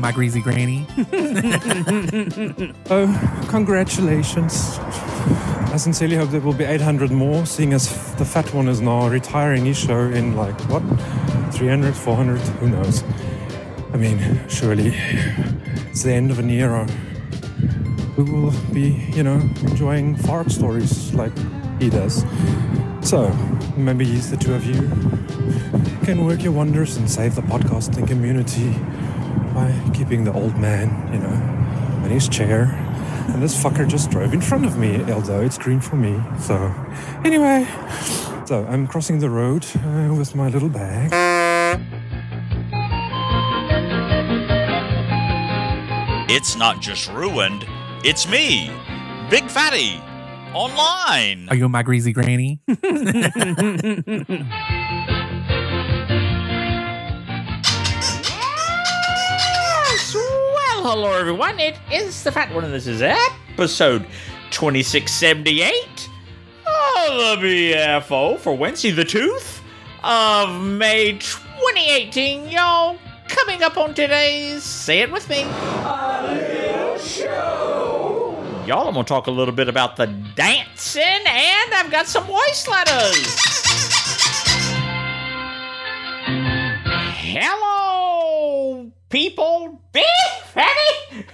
my greasy granny? Oh, congratulations. I sincerely hope there will be 800 more, seeing as the fat one is now retiring his show in 300, 400, who knows. I mean, surely it's the end of an era. We will be, enjoying fart stories like he does. So, maybe the two of you can work your wonders and save the podcasting community by keeping the old man, in his chair. And this fucker just drove in front of me, although it's green for me. So, anyway. So, I'm crossing the road with my little bag. It's not just ruined, it's me, Big Fatty, online. Are you my greasy granny? Well, hello everyone, it is the Fat One, and this is episode 2678 of the BFO for Wednesday the 2nd of May 2018, y'all. Coming up on today's, say it with me, a little show. Y'all, I'm going to talk a little bit about the dancing, and I've got some voice letters. Hello, people. Big Fatty.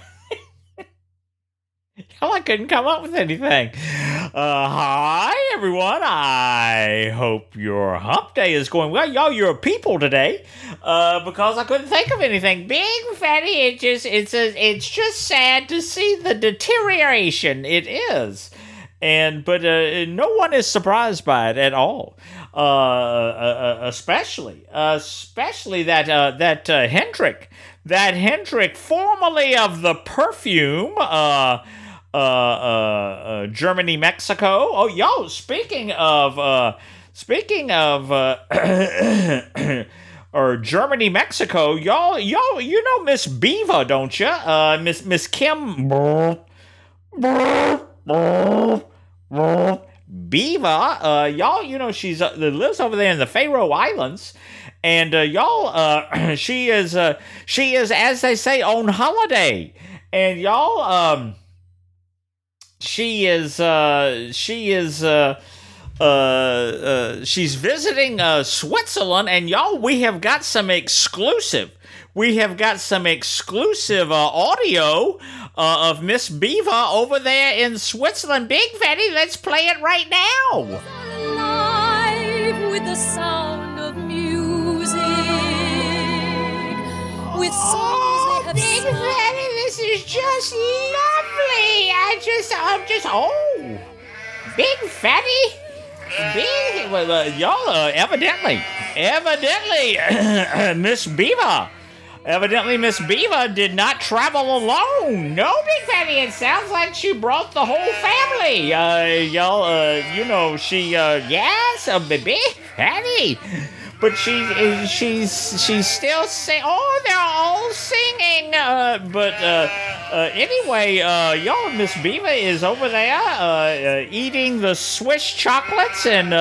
Hell, I couldn't come up with anything. Hi, everyone. I hope your hump day is going well. Y'all, you're people today because I couldn't think of anything. Big Fatty, it's just sad to see the deterioration. It is. But no one is surprised by it at all. Especially that Hendrick. That Hendrick, formerly of the perfume, Germany, Mexico. Oh, yo, speaking of or Germany, Mexico, y'all, you know Miss Beaver, don't you? Miss Kim Beaver, y'all, she's lives over there in the Faroe Islands. And y'all, she is, as they say, on holiday. And y'all, she's visiting Switzerland. And y'all, we have got some exclusive audio of Miss Beaver over there in Switzerland. Big Fatty, let's play it right now. Alive with the sound of music, with songs they have Big Fatty, this is just lovely. Big Fatty. Y'all, evidently, Miss Beaver. Evidently, Miss Beaver did not travel alone. No, Big Fatty, it sounds like she brought the whole family. Y'all, yes, Big Fatty. But she's still singing. Oh, they're all singing. Anyway, y'all, Miss Beaver is over there eating the Swiss chocolates and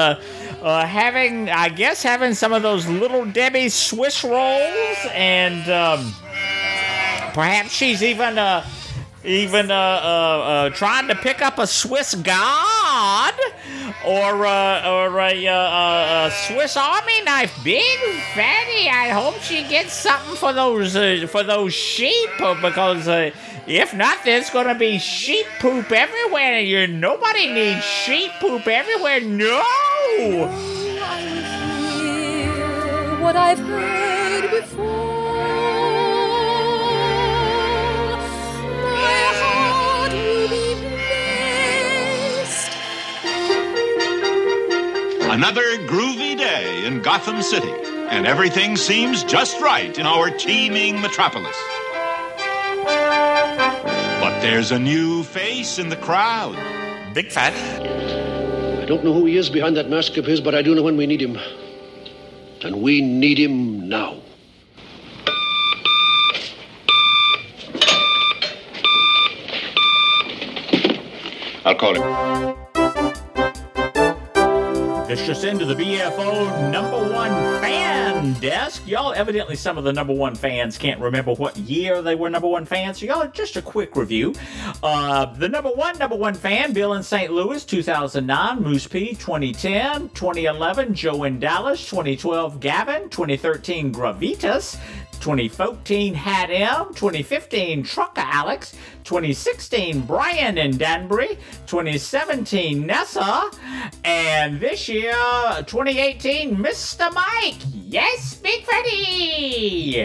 having some of those Little Debbie Swiss rolls, and perhaps she's even trying to pick up a Swiss God or a Swiss Army knife. Big Fatty, I hope she gets something for those sheep, because if not, there's gonna be sheep poop everywhere. Nobody needs sheep poop everywhere. No. I hear what I've heard before. My heart will be missed. Another groovy day in Gotham City, and everything seems just right in our teeming metropolis. But there's a new face in the crowd. Big Fatty. I don't know who he is behind that mask of his, but I do know when we need him. And we need him now. I'll call him. It's just into the BFO number one fan desk. Y'all, evidently some of the number one fans can't remember what year they were number one fans. So y'all, just a quick review. The number one fan, Bill in St. Louis, 2009. Moose P, 2010. 2011, Joe in Dallas. 2012, Gavin. 2013, Gravitas. 2014, Hat M. 2015, Trucker Alex. 2016, Brian in Danbury. 2017, Nessa. And this year, 2018, Mr. Mike. Yes, Big Freddy!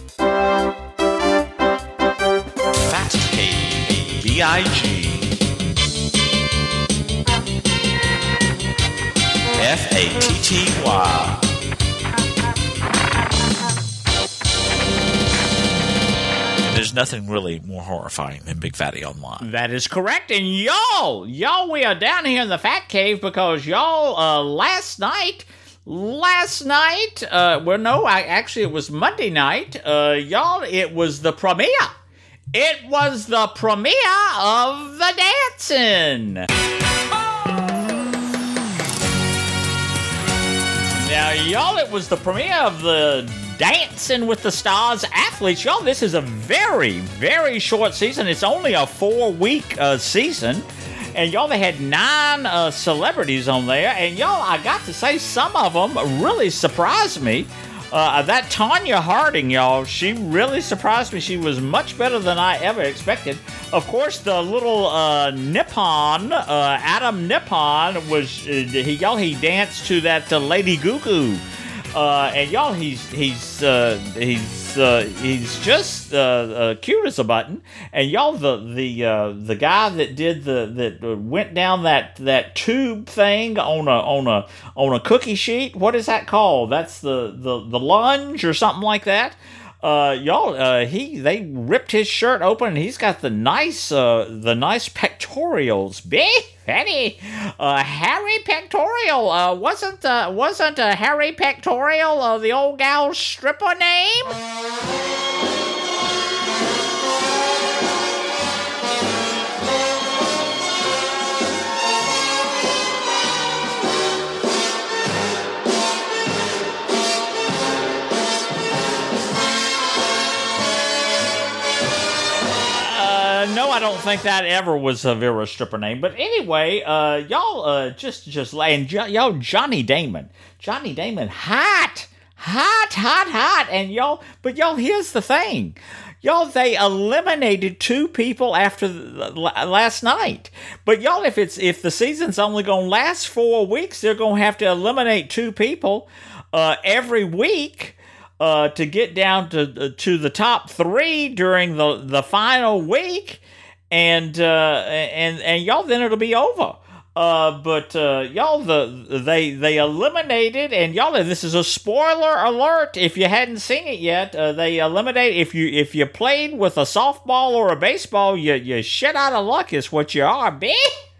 Fat Cave, B-I-G. F-A-T-T-Y. There's nothing really more horrifying than Big Fatty Online. That is correct. And y'all, we are down here in the Fat Cave because y'all, last night, actually it was Monday night, y'all, it was the premiere. It was the premiere of The Dancing. Now, y'all, it was the premiere of the Dancing with the Stars athletes. Y'all, this is a very, very short season. It's only a 4-week season. And y'all, they had 9 celebrities on there. And y'all, I got to say, some of them really surprised me. That Tanya Harding, y'all, she really surprised me. She was much better than I ever expected. Of course, the little Nippon, Adam Nippon, was he danced to that Lady Goo Goo. And y'all, he's just cute as a button. And y'all, the guy that did that went down that tube thing on a cookie sheet. What is that called? That's the lunge or something like that. Y'all, they ripped his shirt open, and he's got the nice pectorials. Big Fatty, Harry Pectorial. Wasn't Harry Pectorial the old gal's stripper name? No, I don't think that ever was a Vera stripper name. But anyway, y'all, y'all, Johnny Damon, hot, and y'all, here's the thing. Y'all, they eliminated 2 people after last night. But y'all, if the season's only gonna last 4 weeks, they're gonna have to eliminate 2 people every week. To get down to the top 3 during the final week, and y'all, then it'll be over. But y'all, they eliminated, and y'all, this is a spoiler alert if you hadn't seen it yet. They eliminated, if you played with a softball or a baseball, you shit out of luck is what you are, B.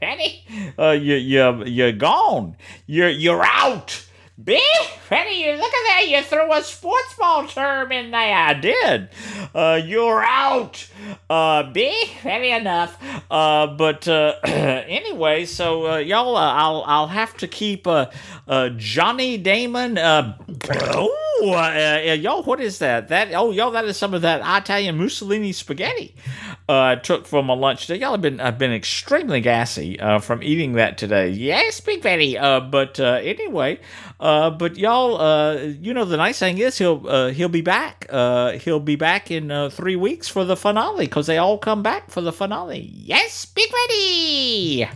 You're gone. You're out. Big Freddy, look at that. You threw a sports ball term in there. I did. You're out. Big Freddy enough. But anyway, so y'all, I'll have to keep Johnny Damon. Y'all, what is that? Y'all, that is some of that Italian Mussolini spaghetti I took for my lunch today. Y'all, I've been extremely gassy from eating that today. Yes, Big Fatty. But anyway, but y'all, the nice thing is he'll be back. He'll be back in 3 weeks for the finale, because they all come back for the finale. Yes, Big Fatty.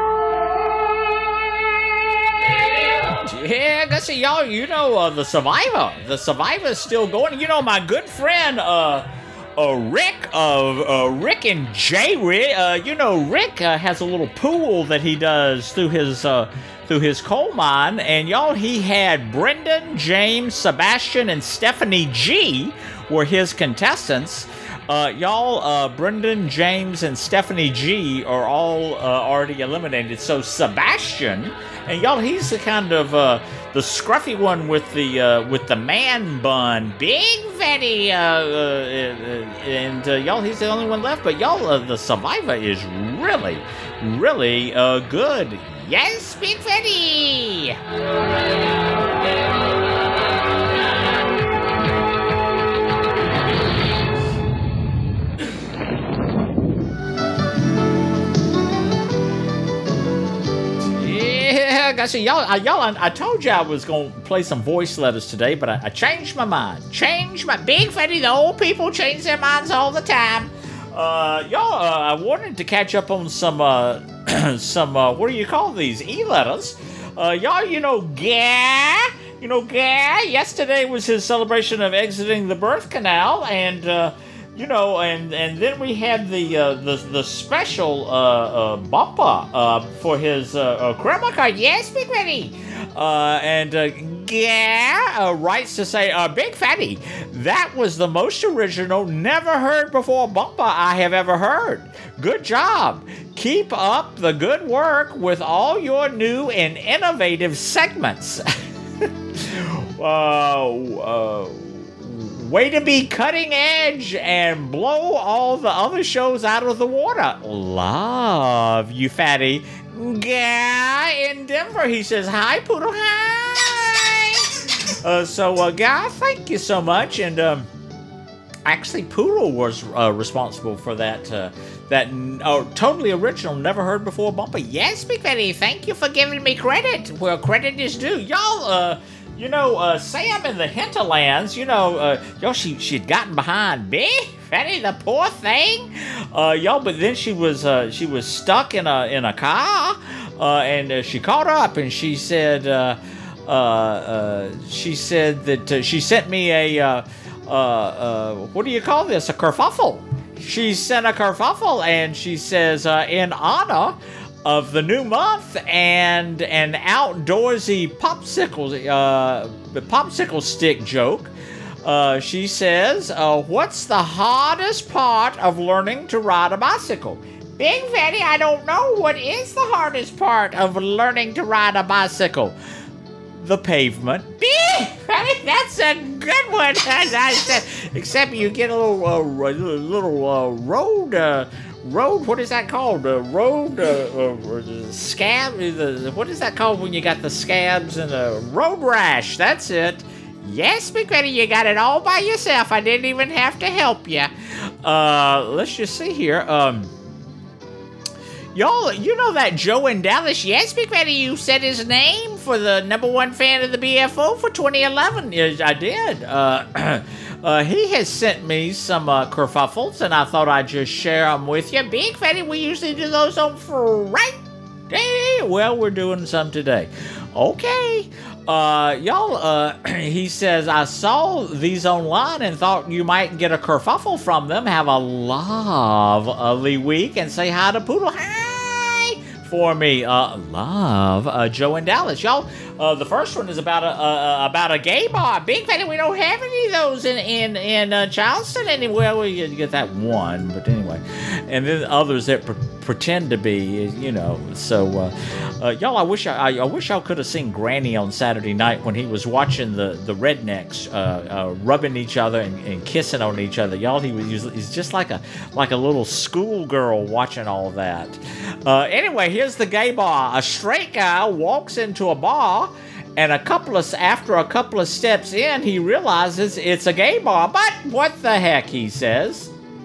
Yeah, let's see, y'all, The Survivor. The Survivor's still going. My good friend, Rick and Jay. Rick has a little pool that he does through his coal mine, and y'all, he had Brendan, James, Sebastian, and Stephanie G were his contestants. Brendan, James, and Stephanie G are all already eliminated. So Sebastian, and y'all, he's the kind of the scruffy one with the man bun, Big Fatty, and y'all, he's the only one left. But y'all, the Survivor is really, really good. Yes, Big Fatty. Yeah, guys, I told you I was going to play some voice letters today, but I changed my mind. Big Fatty, the old people change their minds all the time. I wanted to catch up on some, what do you call these? E-letters. Gah. Yesterday was his celebration of exiting the birth canal, and, and then we had the special bumper for his credit card. Yes, Big Fatty. Writes to say, Big Fatty, that was the most original, never heard before bumper I have ever heard. Good job. Keep up the good work with all your new and innovative segments. Way to be cutting edge and blow all the other shows out of the water. Love you, Fatty. Guy in Denver, he says, hi, Poodle, hi. Guy, thank you so much. And actually, Poodle was responsible for that totally original, never heard before bumper. Yes, Big Fatty, thank you for giving me credit. Well, credit is due. Y'all, Sam in the hinterlands, she'd gotten behind Big Fatty, the poor thing. But then she was stuck in a car, and she caught up, and she said that she sent me a what do you call this? A kerfuffle. She sent a kerfuffle, and she says, in honor of the new month and an outdoorsy popsicle stick joke, she says, what's the hardest part of learning to ride a bicycle? Big Fatty, I don't know. What is the hardest part of learning to ride a bicycle? The pavement. Big Fatty, that's a good one. Except you get a little road, what is that called? Scab? What is that called when you got the scabs and a road rash? That's it. Yes, Big Fatty, you got it all by yourself. I didn't even have to help you. Let's just see here. Y'all, you know that Joe in Dallas? Yes, Big Fatty, you said his name for the #1 fan of the BFO for 2011. Yes, I did. He has sent me some kerfuffles, and I thought I'd just share them with you. Big Fatty, we usually do those on Friday. Well, we're doing some today. Okay. He says, I saw these online and thought you might get a kerfuffle from them. Have a lovely week, and say hi to Poodle. Hi for me. Love, Joe in Dallas. Y'all, the first one is about a gay bar. Big Fatty, we don't have any of those in Charleston anywhere. We get that one, but anyway. And then others that pretend to be, So, y'all, I wish y'all could have seen Granny on Saturday night when he was watching the rednecks rubbing each other and kissing on each other. Y'all, he's just like a little schoolgirl watching all that. Anyway, here's the gay bar. A straight guy walks into a bar, and after a couple of steps in, he realizes it's a gay bar. But what the heck, he says.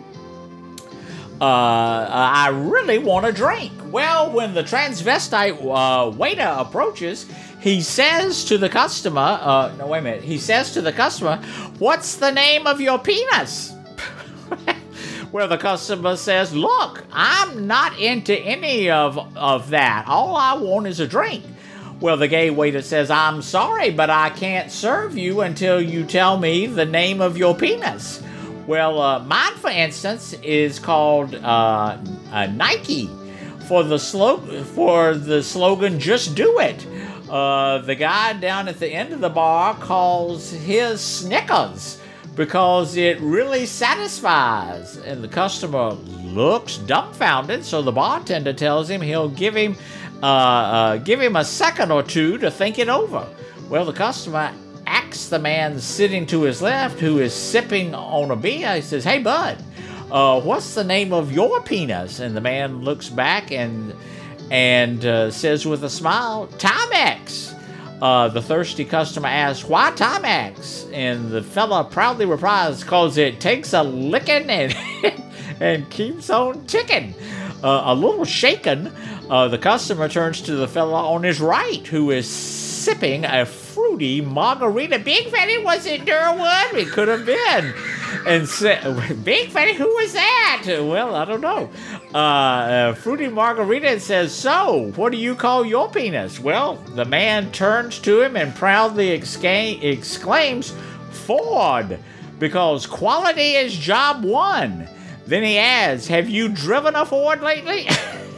I really want a drink. Well, when the transvestite waiter approaches, he says to the customer, He says to the customer, what's the name of your penis? Well, the customer says, look, I'm not into any of that. All I want is a drink. Well, the gay waiter says, I'm sorry, but I can't serve you until you tell me the name of your penis. Well, mine, for instance, is called Nike for the slogan "Just Do It." The guy down at the end of the bar calls his Snickers because it really satisfies, and the customer looks dumbfounded. So the bartender tells him he'll give him a second or two to think it over. Well, the customer asks the man sitting to his left, who is sipping on a beer. He says, hey, bud, what's the name of your penis? And the man looks back and says with a smile, Timex. The thirsty customer asks, "Why Timex?" And the fella proudly replies, "'Cause it takes a licking and keeps on ticking." A little shaken, the customer turns to the fella on his right, who is sipping a fruity margarita. Big Fatty, was it Durwood? It could have been. And said, "Big Fatty, who was that?" "Well, I don't know." Fruity margarita, and says, "So, what do you call your penis?" Well, the man turns to him and proudly exclaims, "Ford, because quality is job one." Then he adds, "Have you driven a Ford lately?"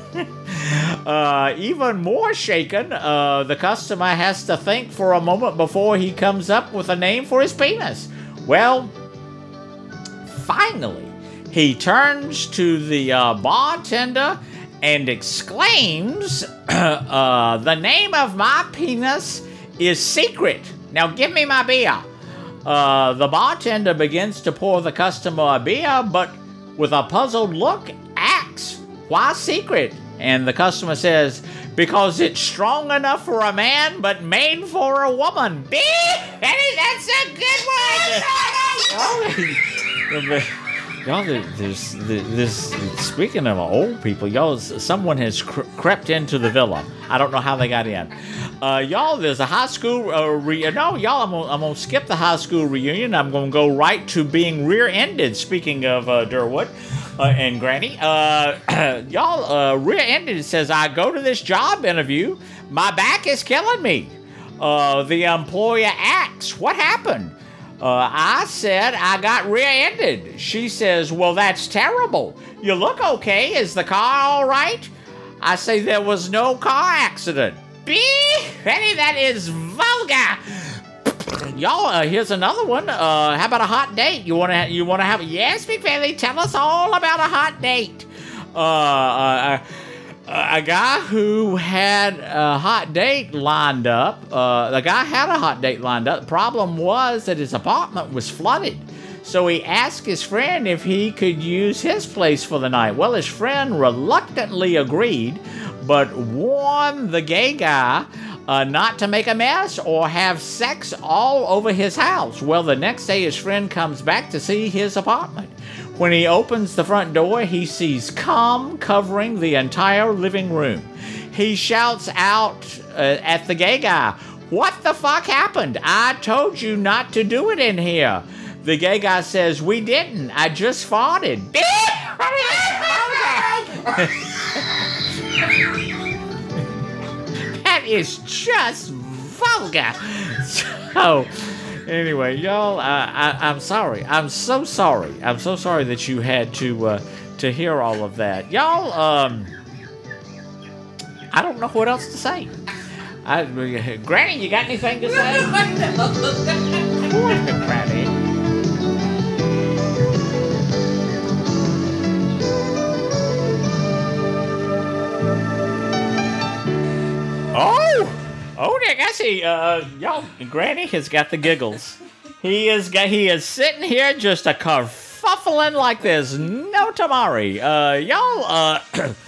Even more shaken, the customer has to think for a moment before he comes up with a name for his penis. Well, finally, he turns to the bartender and exclaims, "The name of my penis is Secret. Now give me my beer." The bartender begins to pour the customer a beer, but with a puzzled look, asks, "Why Secret?" And the customer says, "Because it's strong enough for a man, but made for a woman." Benny, that's a good one! Y'all, this speaking of old people, y'all, someone has crept into the villa. I don't know how they got in. Y'all, there's a high school no, y'all, I'm gonna skip the high school reunion. I'm gonna go right to being rear-ended. Speaking of Durwood and Granny, y'all, rear-ended says, "I go to this job interview. My back is killing me." The employer asks, "What happened?" I said, "I got rear-ended." She says, "Well, that's terrible. You look okay. Is the car all right?" I say, "There was no car accident." Benny, that is vulgar. Y'all, here's another one. How about a hot date? You wanna have? Yes, Big Fatty, tell us all about a hot date. A guy who had a hot date lined up. The guy had a hot date lined up. The problem was that his apartment was flooded. So he asked his friend if he could use his place for the night. Well, his friend reluctantly agreed, but warned the gay guy not to make a mess or have sex all over his house. Well, the next day his friend comes back to see his apartment. When he opens the front door, he sees cum covering the entire living room. He shouts out at the gay guy, "What the fuck happened? I told you not to do it in here." The gay guy says, "We didn't. I just farted." That is just vulgar. So, anyway, y'all, I'm sorry. I'm so sorry. I'm so sorry that you had to hear all of that. Y'all, I don't know what else to say. Granny, you got anything to say? Granny. Oh, Nick, I see. Y'all, Granny has got the giggles. He is sitting here just a kerfuffling like there's no tomorrow. Y'all,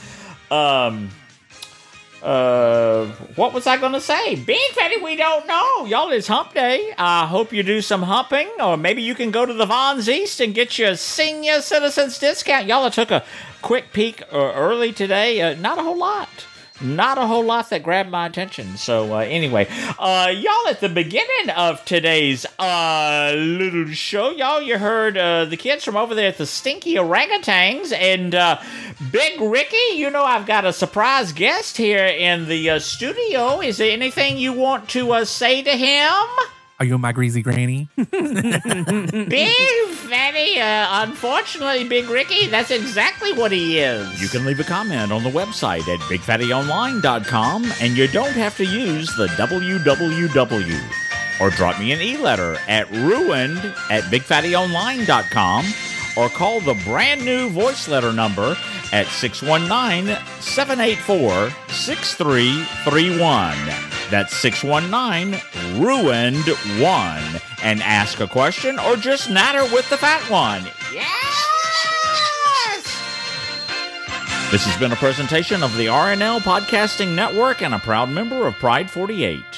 what was I gonna say? Big Fatty, we don't know. Y'all, it's hump day. I hope you do some humping, or maybe you can go to the Vons East and get your senior citizens discount. Y'all, I took a quick peek early today. Not a whole lot. Not a whole lot that grabbed my attention. So, anyway, y'all, at the beginning of today's little show, y'all, you heard the kids from over there at the Stinky Orangutans, and Big Ricky, you know I've got a surprise guest here in the studio. Is there anything you want to say to him? Are you my greasy granny? Big Fatty, unfortunately, Big Ricky, that's exactly what he is. You can leave a comment on the website at BigFattyOnline.com, and you don't have to use the www. Or drop me an e-letter at ruined@BigFattyOnline.com, or call the brand new voice letter number at 619-784-6331. That's 619-RUINED-1. And ask a question or just natter with the fat one. Yes! This has been a presentation of the RNL Podcasting Network and a proud member of Pride 48.